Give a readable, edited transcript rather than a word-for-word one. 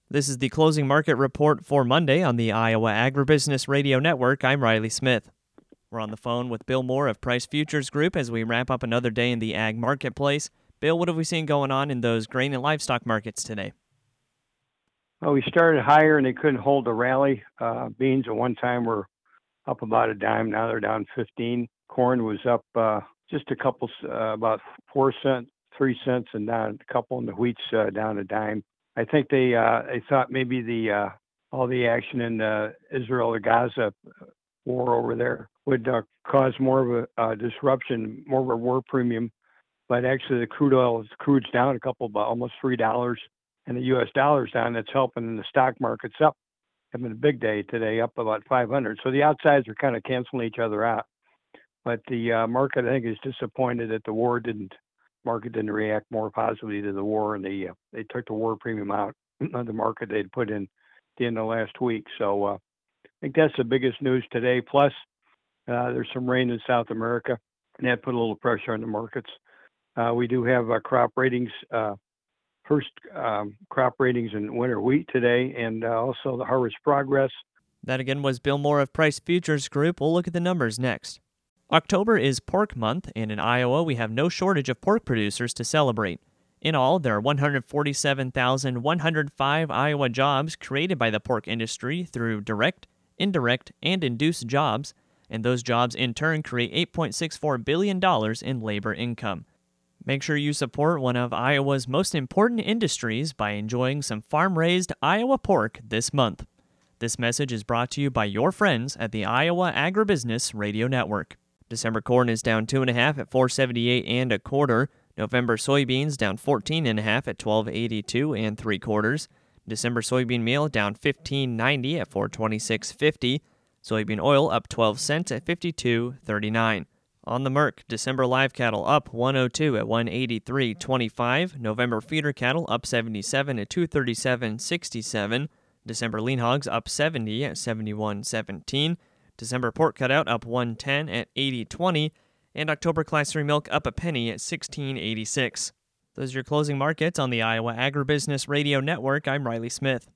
This is the closing market report for Monday on the Iowa Agribusiness Radio Network. I'm Riley Smith. We're on the phone with Bill Moore of Price Futures Group as we wrap up another day in the ag marketplace. Bill, what have we seen going on in those grain and livestock markets today? Well, we started higher and they couldn't hold the rally. Beans at one time were up about a dime. Now they're down 15. Corn was up just a couple, about 4 cents, 3 cents, and down a couple, and the wheat's down a dime. I think they thought maybe all the action in Israel or Gaza war over there would cause more of a disruption, more of a war premium. But actually, crude's down a couple, about almost $3, and the U.S. dollar's down. That's helping, and the stock market's up. Having a big day today, up about 500. So the outsides are kind of canceling each other out. But the market, I think, is disappointed that the market didn't react more positively to the war, and they took the war premium out of the market they'd put in at the end of last week. So I think that's the biggest news today. Plus, there's some rain in South America, and that put a little pressure on the markets. We do have crop ratings, first crop ratings in winter wheat today, and also the harvest progress. That again was Bill Moore of Price Futures Group. We'll look at the numbers next. October is pork month, and in Iowa, we have no shortage of pork producers to celebrate. In all, there are 147,105 Iowa jobs created by the pork industry through direct, indirect, and induced jobs, and those jobs in turn create $8.64 billion in labor income. Make sure you support one of Iowa's most important industries by enjoying some farm-raised Iowa pork this month. This message is brought to you by your friends at the Iowa Agribusiness Radio Network. December corn is down 2.5 at $4.78 and a quarter. November soybeans down 14.5 at $12.82 and 3/4. December soybean meal down $15.90 at $4.26.50. Soybean oil up 12 cents at $52.39. On the Merc, December live cattle up 102 at $183.25. November feeder cattle up 77 at $237.67. December lean hogs up 70 at $71.17. December pork cutout up 110 at $80.20, and October Class 3 milk up a penny at $16.86. Those are your closing markets on the Iowa Agribusiness Radio Network. I'm Riley Smith.